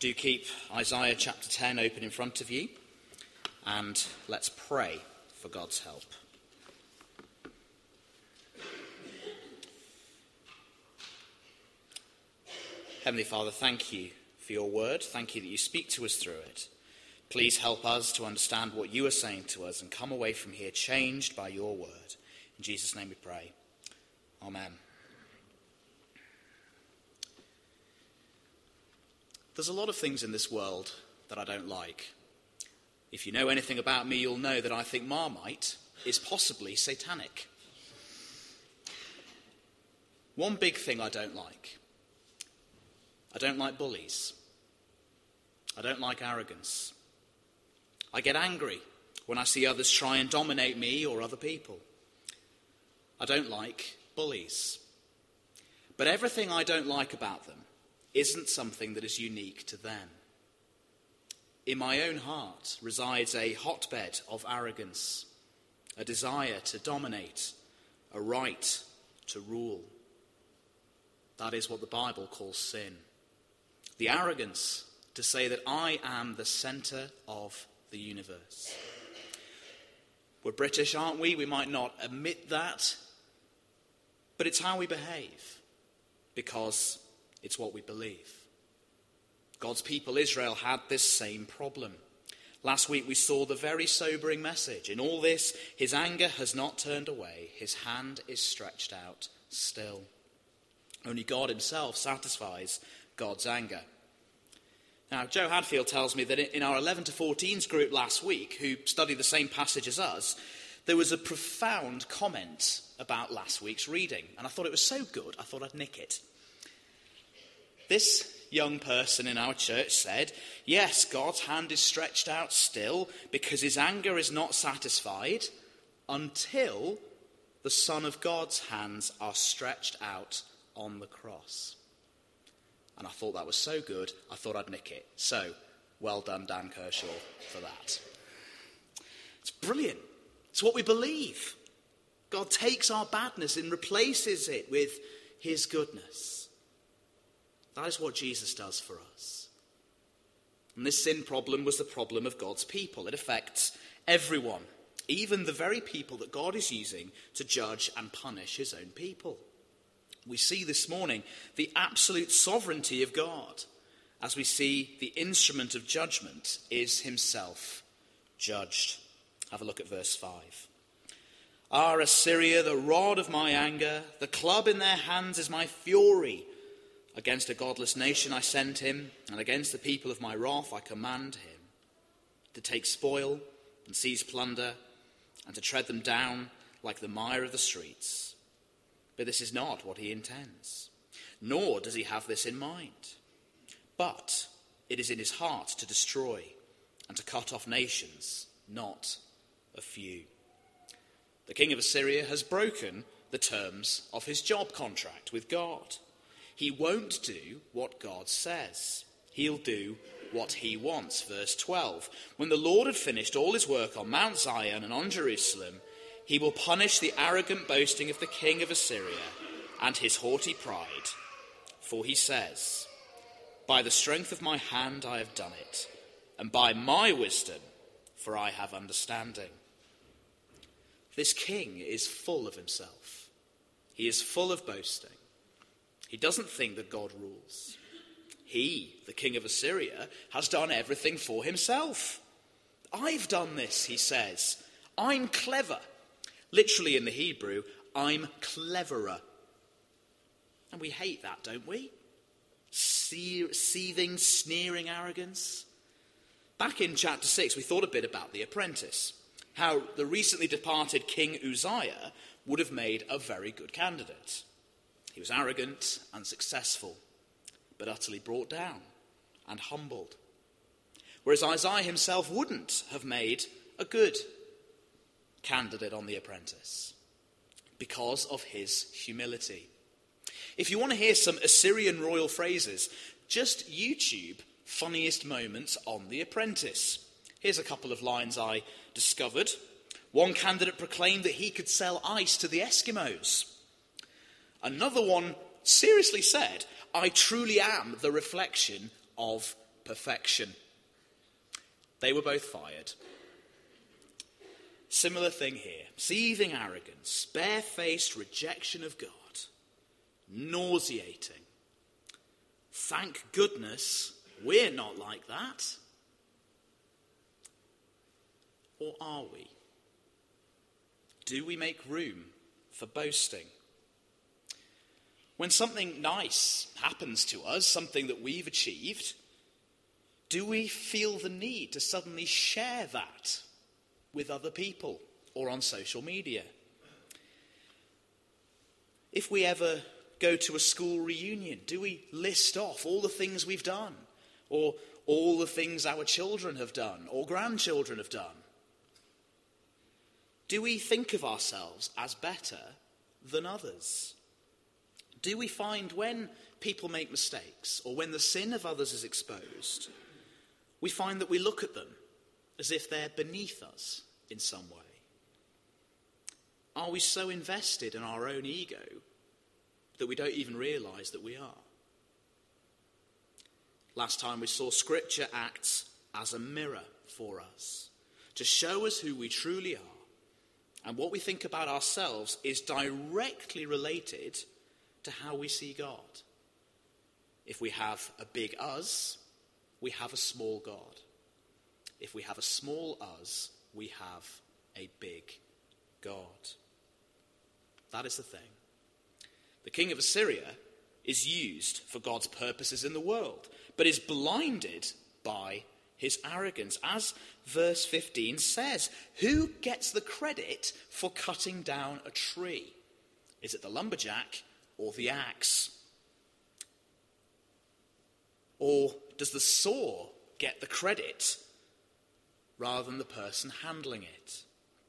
Do keep Isaiah chapter 10 open in front of you, and let's pray for God's help. Heavenly Father, thank you for your word. Thank you that you speak to us through it. Please help us to understand what you are saying to us and come away from here changed by your word. In Jesus' name we pray. Amen. There's a lot of things in this world that I don't like. If you know anything about me, you'll know that I think Marmite is possibly satanic. One big thing I don't like. I don't like bullies. I don't like arrogance. I get angry when I see others try and dominate me or other people. I don't like bullies. But everything I don't like about them isn't something that is unique to them. In my own heart resides a hotbed of arrogance, a desire to dominate, a right to rule. That is what the Bible calls sin. The arrogance to say that I am the centre of the universe. We're British, aren't we? We might not admit that, but it's how we behave, because it's what we believe. God's people, Israel, had this same problem. Last week we saw the very sobering message. In all this, his anger has not turned away. His hand is stretched out still. Only God himself satisfies God's anger. Now, Joe Hadfield tells me that in our 11 to 14s group last week, who studied the same passage as us, there was a profound comment about last week's reading. And I thought it was so good, I thought I'd nick it. This young person in our church said, yes, God's hand is stretched out still because his anger is not satisfied until the Son of God's hands are stretched out on the cross. And I thought that was so good, I thought I'd nick it. So, well done, Dan Kershaw, for that. It's brilliant. It's what we believe. God takes our badness and replaces it with his goodness. That is what Jesus does for us. And this sin problem was the problem of God's people. It affects everyone, even the very people that God is using to judge and punish his own people. We see this morning the absolute sovereignty of God as we see the instrument of judgment is himself judged. Have a look at verse 5. Ah, Assyria, the rod of my anger, the club in their hands is my fury. Against a godless nation I send him, and against the people of my wrath I command him, to take spoil and seize plunder, and to tread them down like the mire of the streets. But this is not what he intends, nor does he have this in mind. But it is in his heart to destroy and to cut off nations, not a few. The king of Assyria has broken the terms of his job contract with God. He won't do what God says. He'll do what he wants. Verse 12. When the Lord had finished all his work on Mount Zion and on Jerusalem, he will punish the arrogant boasting of the king of Assyria and his haughty pride. For he says, by the strength of my hand I have done it, and by my wisdom, for I have understanding. This king is full of himself. He is full of boasting. He doesn't think that God rules. He, the king of Assyria, has done everything for himself. I've done this, he says. I'm clever. Literally in the Hebrew, I'm cleverer. And we hate that, don't we? Seething, sneering arrogance. Back in chapter 6, we thought a bit about The Apprentice. How the recently departed King Uzziah would have made a very good candidate. He was arrogant and successful, but utterly brought down and humbled. Whereas Isaiah himself wouldn't have made a good candidate on The Apprentice because of his humility. If you want to hear some Assyrian royal phrases, just YouTube funniest moments on The Apprentice. Here's a couple of lines I discovered. One candidate proclaimed that he could sell ice to the Eskimos. Another one seriously said, I truly am the reflection of perfection. They were both fired. Similar thing here. Seething arrogance, barefaced rejection of God, nauseating. Thank goodness we're not like that. Or are we? Do we make room for boasting? When something nice happens to us, something that we've achieved, do we feel the need to suddenly share that with other people or on social media? If we ever go to a school reunion, do we list off all the things we've done, or all the things our children have done or grandchildren have done? Do we think of ourselves as better than others? Do we find when people make mistakes or when the sin of others is exposed, we find that we look at them as if they're beneath us in some way? Are we so invested in our own ego that we don't even realise that we are? Last time we saw Scripture acts as a mirror for us to show us who we truly are. And what we think about ourselves is directly related to how we see God. If we have a big us, we have a small God. If we have a small us, we have a big God. That is the thing. The king of Assyria is used for God's purposes in the world, but is blinded by his arrogance. As verse 15 says, who gets the credit for cutting down a tree? Is it the lumberjack or the axe? Or does the saw get the credit rather than the person handling it?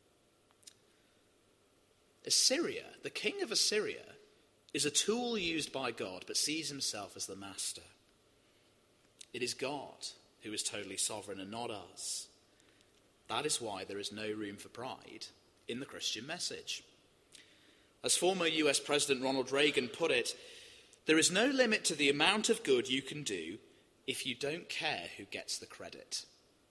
Assyria, the king of Assyria, is a tool used by God but sees himself as the master. It is God who is totally sovereign and not us. That is why there is no room for pride in the Christian message. As former US President Ronald Reagan put it, there is no limit to the amount of good you can do if you don't care who gets the credit.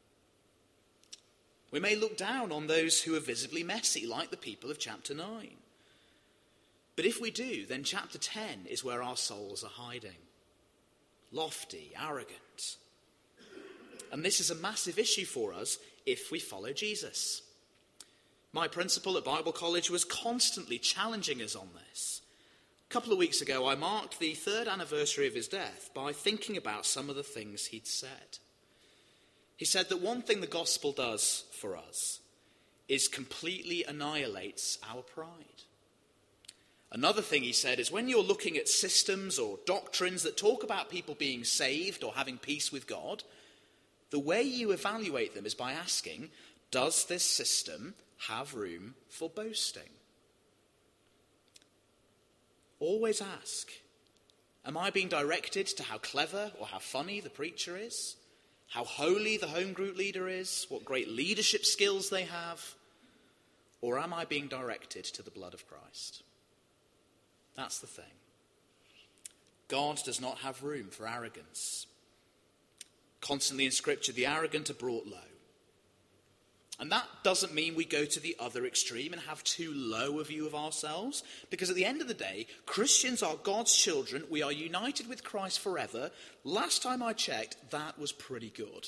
We may look down on those who are visibly messy, like the people of chapter 9. But if we do, then chapter 10 is where our souls are hiding. Lofty, arrogant. And this is a massive issue for us if we follow Jesus. My principal at Bible College was constantly challenging us on this. A couple of weeks ago, I marked the 3rd anniversary of his death by thinking about some of the things he'd said. He said that one thing the gospel does for us is completely annihilates our pride. Another thing he said is when you're looking at systems or doctrines that talk about people being saved or having peace with God, the way you evaluate them is by asking, does this system have room for boasting? Always ask, am I being directed to how clever or how funny the preacher is? How holy the home group leader is? What great leadership skills they have? Or am I being directed to the blood of Christ? That's the thing. God does not have room for arrogance. Constantly in Scripture, the arrogant are brought low. And that doesn't mean we go to the other extreme and have too low a view of ourselves, because at the end of the day, Christians are God's children. We are united with Christ forever. Last time I checked, that was pretty good.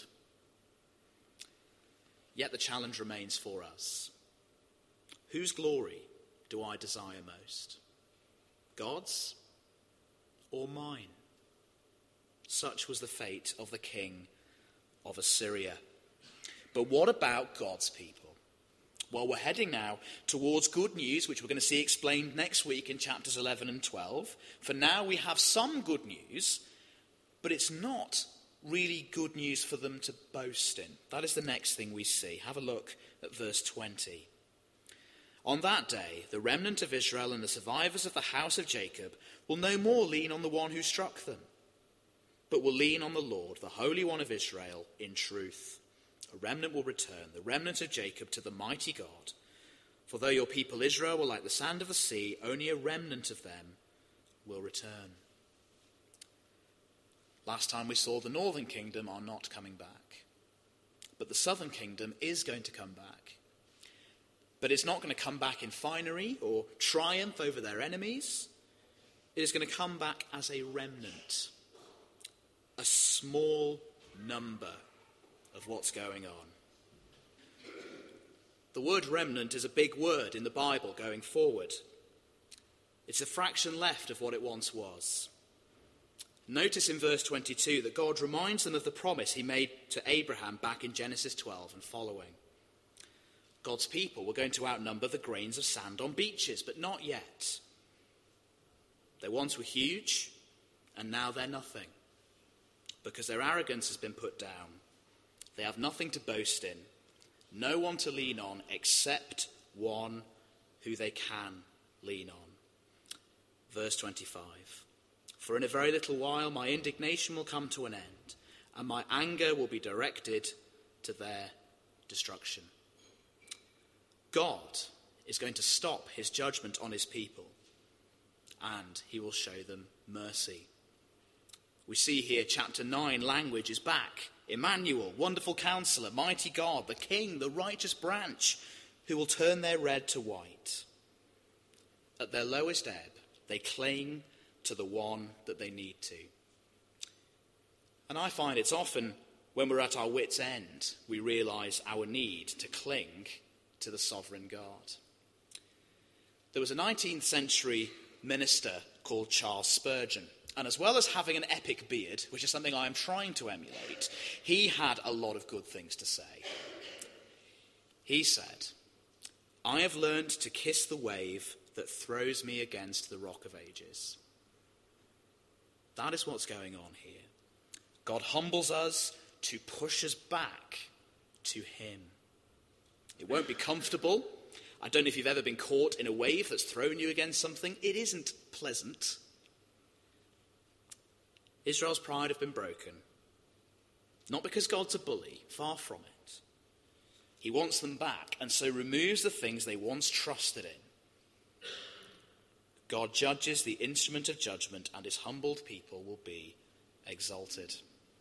Yet the challenge remains for us. Whose glory do I desire most? God's or mine? Such was the fate of the king of Assyria. But what about God's people? Well, we're heading now towards good news, which we're going to see explained next week in chapters 11 and 12. For now, we have some good news, but it's not really good news for them to boast in. That is the next thing we see. Have a look at verse 20. On that day, the remnant of Israel and the survivors of the house of Jacob will no more lean on the one who struck them, but will lean on the Lord, the Holy One of Israel, in truth. A remnant will return, the remnant of Jacob, to the mighty God. For though your people Israel were like the sand of the sea, only a remnant of them will return. Last time we saw the northern kingdom are not coming back. But the southern kingdom is going to come back. But it's not going to come back in finery or triumph over their enemies. It is going to come back as a remnant, a small number of what's going on. The word remnant is a big word in the Bible going forward. It's a fraction left of what it once was. Notice in verse 22 that God reminds them of the promise he made to Abraham back in Genesis 12 and following. God's people were going to outnumber the grains of sand on beaches, but not yet. They once were huge, and now they're nothing, because their arrogance has been put down. They have nothing to boast in, no one to lean on except one who they can lean on. Verse 25, for in a very little while my indignation will come to an end, and my anger will be directed to their destruction. God is going to stop his judgment on his people, and he will show them mercy. We see here chapter 9 language is back. Emmanuel, wonderful counselor, mighty God, the king, the righteous branch, who will turn their red to white. At their lowest ebb, they cling to the one that they need to. And I find it's often when we're at our wits' end, we realise our need to cling to the sovereign God. There was a 19th century minister called Charles Spurgeon, and as well as having an epic beard, which is something I am trying to emulate, he had a lot of good things to say. He said, I have learned to kiss the wave that throws me against the rock of ages. That is what's going on here. God humbles us to push us back to him. It won't be comfortable. I don't know if you've ever been caught in a wave that's thrown you against something. It isn't pleasant. Israel's pride have been broken. Not because God's a bully, far from it. He wants them back, and so removes the things they once trusted in. God judges the instrument of judgment, and his humbled people will be exalted.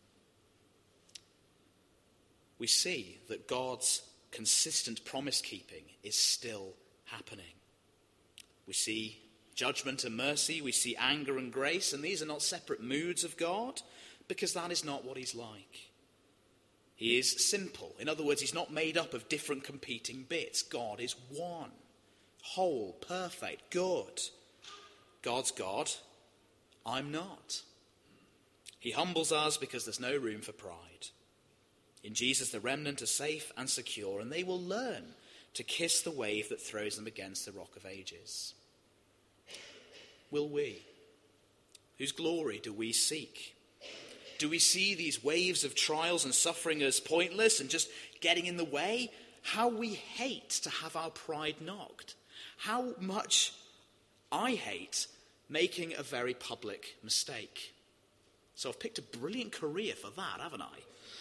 We see that God's consistent promise-keeping is still happening. We see judgment and mercy, we see anger and grace, and these are not separate moods of God, because that is not what he's like. He is simple. In other words, he's not made up of different competing bits. God is one, whole, perfect, good. God's God, I'm not. He humbles us because there's no room for pride. In Jesus, the remnant are safe and secure, and they will learn to kiss the wave that throws them against the rock of ages. Will we? Whose glory do we seek? Do we see these waves of trials and suffering as pointless and just getting in the way? How we hate to have our pride knocked. How much I hate making a very public mistake. So I've picked a brilliant career for that, haven't I?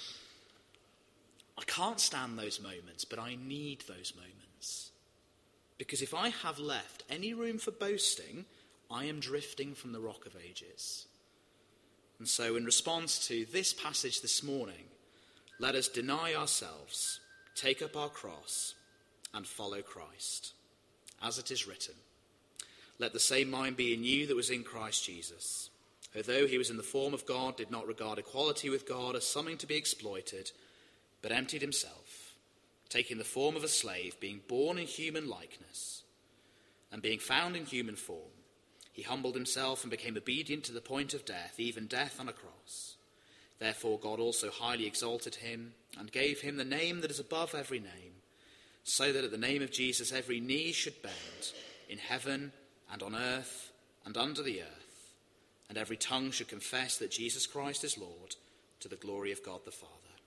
I can't stand those moments, but I need those moments. Because if I have left any room for boasting, I am drifting from the rock of ages. And so in response to this passage this morning, let us deny ourselves, take up our cross, and follow Christ. As it is written, let the same mind be in you that was in Christ Jesus, who though he was in the form of God, did not regard equality with God as something to be exploited, but emptied himself, taking the form of a slave, being born in human likeness, and being found in human form, he humbled himself and became obedient to the point of death, even death on a cross. Therefore God also highly exalted him and gave him the name that is above every name, so that at the name of Jesus every knee should bend, in heaven and on earth and under the earth, and every tongue should confess that Jesus Christ is Lord, to the glory of God the Father.